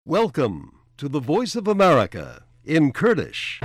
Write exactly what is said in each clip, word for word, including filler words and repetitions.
Welcome to the Voice of America in Kurdish.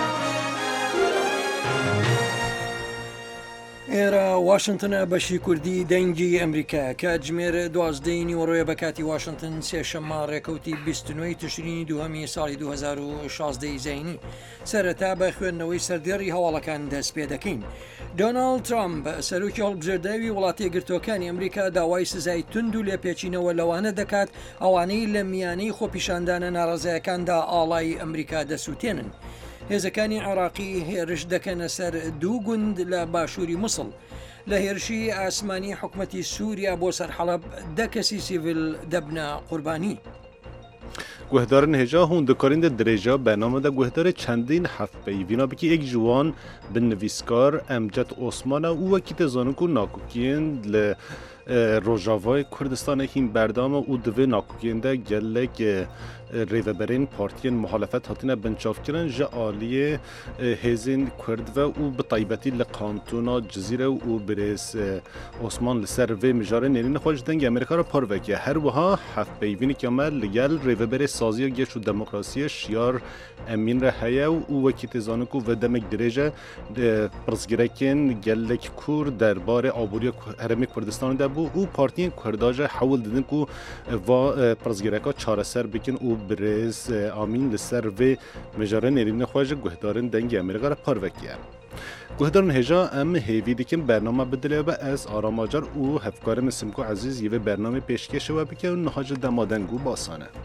ئێرە واشنگتنە بەشی کوردی دەنگی ئەمریکا کاتژمێر دوازدەی نیوەڕۆیە بە کاتی واشنگتن سێشەممە ڕێکەوتی بیست و نۆی تشرینی دووهەمی ساڵی دوو هەزار و شازدەی زەینی سەرەتا بە خوێندنەوەی سەردێڕی هەواڵەکان دەست پێ دەکەین. دۆناڵد ترامپ سەرۆکی هەڵبژێرداوی وڵاتی یەکگرتووەکانی ئەمریکا داوای سزای تند و لێپێچینەوە لەوانە دەکات ئەوانەی لە میانەی خۆپیشاندانە ناڕەزایەکاندا ئاڵای ئەمریکا دەسووتێنن. هێزەکانی عێراقی هێرش دەکەنە سەر دوو گوند لە باشووری مووسڵ لە هێرشی ئاسمانی حکومەتی سووریا بۆ سەر حەڵەب دە کەسی سیڤیل دەبنە قوربانی. گوهدارن هێژا هوندکارین de درێژە بەنامە de guhdarê çendîn hevpeyvîna bikî ek ji wan bi nivîskar Emcet Osmana û wekî te zanin ku nakokiyên li Rojavayê Kurdistanekîn berdama û divê nakokiyên de gelek rêveberên partiyên muhalefet hatine binçavkirin ji aliyê hêzên Kurd ve û bi taybetî li Kantûna Cizîre û Birêz Osman li ser vê mijarê nêrînê xwe ji dengê Amerîka re par vekiye. Her wiha hevpeyvîneke me li gel rêveberê saziya geş û demokrasiyê Şiyar Emîn re heye û wekî tê zanin ku vê demek dirêj e pirsgirêkên gelek Kurd derbarê aboriya Herêmê Kurdistanê de bû û partiyên Kurda jî hewil didin ku va pirsgirêka çareser bikin û Birêz Amîn li ser vê mijarê nêrînê xwe ji guhdarên dengê Amerîka re par vekiye. Guhdarên hêja em hêvî dikin bername bidile be ez aramacar û hevkarê min Simko Ezîz yê vê bernamê pêşkêşê we bike û niha ji dema deng û basan e.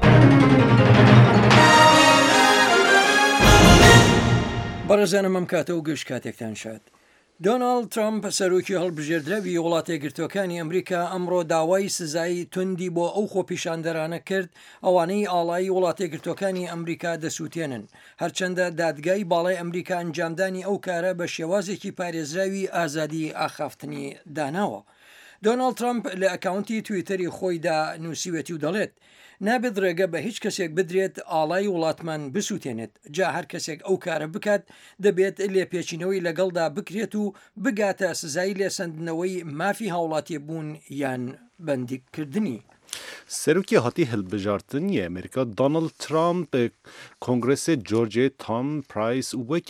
بەڕێزانم ئەم کاتە و گەشت کاتێکتان شاد. دۆناڵد ترامپ سەرۆکی هەڵبژێردراوی وڵاتە یەکگرتووەکانی ئەمریکا ئەمڕۆ داوای سزایی توندی بۆ ئەو خۆپیشاندەرانە کرد ئەوانەی ئاڵایی وڵاتە یەکگرتووەکانی ئەمریکا دەسووتێنن هەرچەندە دادگای باڵای ئەمریکا ئەنجامدانی ئەو کارە بە شێوازێکی پارێزراوی ئازادی ئاخافتنی داناوە. دۆناڵد ترامپ لە ئەکاونتی تویتەری خۆیدا نووسیوێتی و دەڵێت نابێت ڕێگە بە هیچ کەسێک بدرێت ئاڵای وڵاتمان بسووتێنێت جا هەر کەسێک ئەو کارە بکات دەبێت لێپێچینەوەی لەگەڵدا بکرێت و بگاتە سزای لێسەندنەوەی مافی هاوڵاتی بوون یان بەندیکردنی. Serokê hatî hilbijartinê Amerîka Donald Trump Kongresa Georgiayê Tom Price û wek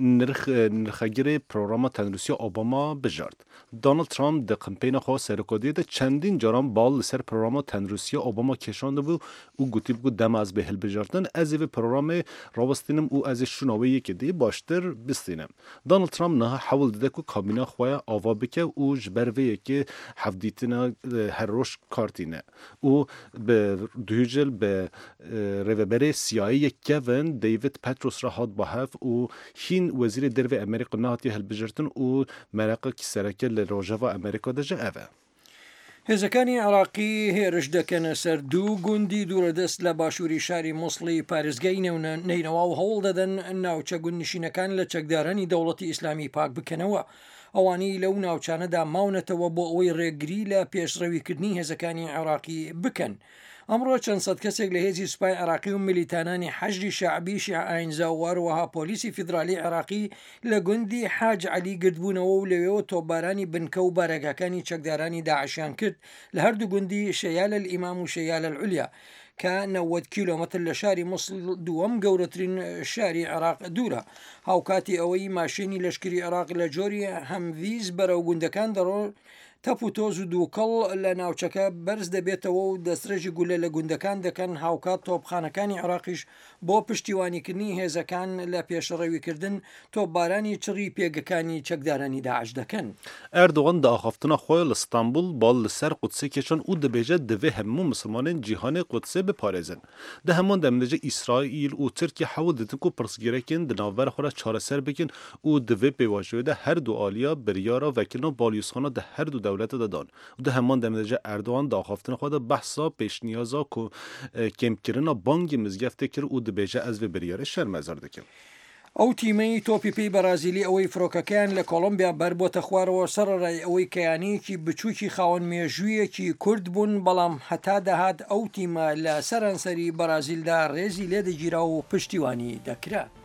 nirxegirê programa Tenrûsiya Obama bijart. Donald Trump di kampeyna xwe serokadiyê de çendîn caran bal li ser programa Tenrûsiya Obama kêşandibû û gotî bû dema ez bê hilbijartin ez ê vê programê rawestînim û ez ê şûna wê yekê dî baştir bistînim. Donald Trump niha hewil dide ku kabîna xwe ava bike û ji ber vê yekê hevdîtina her roj kartîne. û bi duhîjil bi rêveberê siyayî Kevin David Petros re hat bihev û hîn wezîrê dervê Amerîka nehatiye hilbijirtin û mereqekî sereke li Rojava Amerîka de ji ev e. هێزەکانی عێراقی هێرش دەکەنە سەر دوو گوندی دوورەدەست لە باشووری شاری مووسڵی پارێزگای نینەوە و هەوڵ دەدەن ناوچە گوندنشینەکان لە چەکدارانی دەوڵەتی ئیسلامی پاک بکەنەوە. ئەوانەی لەو ناوچانەدا ماونەتەوە بۆ ئەوەی ڕێگری لە پێشڕەویکردنی هێزەکانی عێراقی بکەن. ئەمڕۆ چەند سەد کەسێک لە هێزی سوپای عێراقی و میلیتانانی حەشری شەعبی شیع ئاینزا و هەروەها پۆلیسی فیدرالی عێراقی لە گوندی حاج عەلی گرتبوونەوە و لەوێەوە تۆپبارانی بنکە و بارەگاکانی چەکدارانی داعشیان کرد لە هەردوو گوندی شەیال الئیمام و شەیال العولیا کە نەوەد کیلۆمەتر لە شاری مووسڵ دووەم گەورەترین شاری عێراق دوورە. هاوکاتی ئەوەی ماشێنی لەشکری عێراق لە جۆری هەمڤیز بەرەو گوندەکان دەڕۆ تەپ و تۆز و دووکەڵ لە ناوچەکە بەرز دەبێتەوە و دەستڕێژی گولە لە گوندەکان دەکەن هاوکات تۆپخانەکانی عێراقیش بۆ پشتیوانیکردنی هێزەکان لە پێشەڕەویکردن تۆپبارانی چڕی پێگەکانی چەکدارانی داعش دەکەن. Erdogan di axaftina xwe li Stenbul bal li ser Qudsê kêşan û dibêje divê hemû misilmanên cîhanê Qudsê biparêzin. Di heman demê de jî İsraîl û Tirkiye hewil didin ku pirsgirêkên di navbera xwe re çareser bikin û divê pêvajoyê de her du aliya biryara vekilina balyozxana de her du dewlete de dan. Di heman demê de jî Erdogan di axaftina xwe de behsa pêşniyaza ku kêmkirina bangê mizgeftê kir û dibêje ez vê biryarê şermezar dikim. ئەو تیمەی تۆپی پێی بەرازیلی ئەوەی فڕۆکەکەیان لە کۆڵۆمبیا بەربۆتە خوارەوە سەرڕای ئەوەی کەیانەیەکی بچووکی خاوەن مێژوویەکی کورد بوون بەڵام هەتا دەهات ئەو تیمە لە سەرانسەری بەرازیلدا ڕێزی لێدەگیرا و پشتیوانی دەکرا.